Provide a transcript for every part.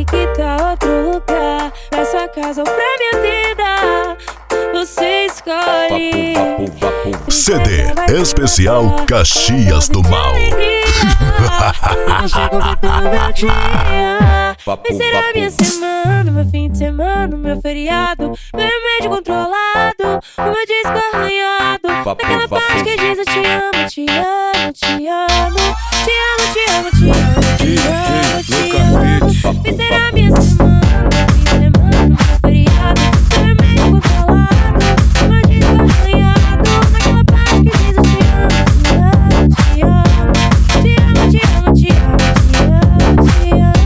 E que tal outro lugar? Pra sua casa ou pra minha vida? Você escolhe. CD especial Caxias do Mal. Eu chego matando meu dia. Vai ser a minha semana, meu fim de semana, meu feriado, meu remédio controlado, o meu disco arranhado. Naquela parte que diz eu te amo, te amo, te amo, te amo, te amo, te amo, te amo, te amo. Vai ser a minha semana, meu fim de semana, meu feriado, meu remédio controlado, o meu disco arranhado. Naquela parte que diz eu te amo, te amo, te amo, te amo, te amo, te amo, te amo, te amo.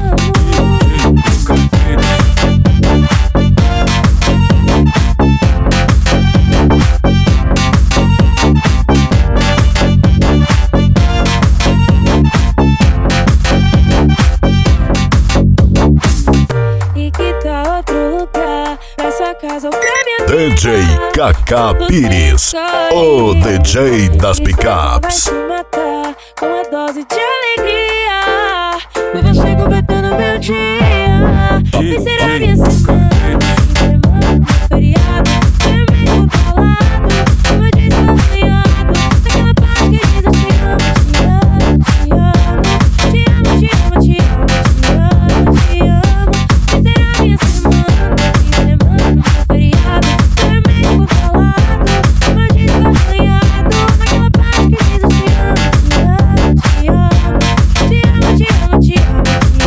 E que tal outro lugar? Pra sua casa ou pra minha vida? DJ Kaká Pires, o DJ das picapes. Vai te matar com a dose de alegria. Mas eu chego batendo meu dia. Vai ser a minha semana, meu feriado, meu remédio controlado, o meu disco arranhado. Naquela parte que diz eu te amo, te amo, te amo, te amo, te amo, te amo, te amo. Vai ser a minha semana, meu feriado, meu remédio controlado, o meu disco arranhado. Naquela parte que diz eu te amo, te amo, te amo, te amo, te amo, te amo, te amo.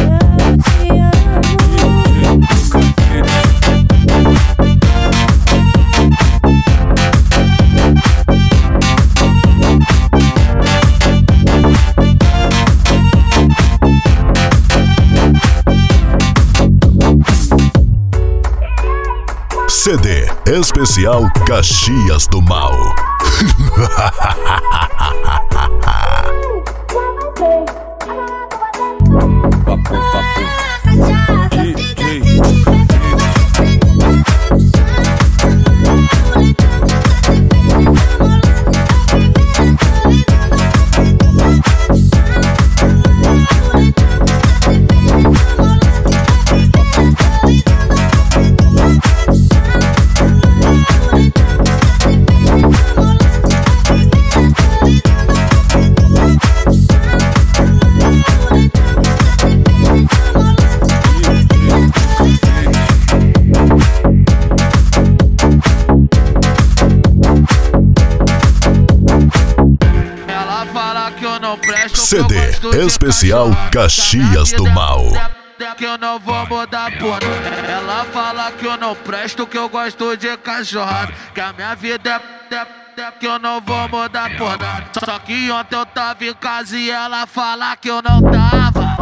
CD especial Caxias do Mal. CD especial Caxias do Mal. Que eu não vou mudar por nada. Ela fala que eu não presto, que eu gosto de cachorrada, que a minha vida é que eu não vou mudar por nada. Só que ontem eu tava em casa e ela fala que eu não tava.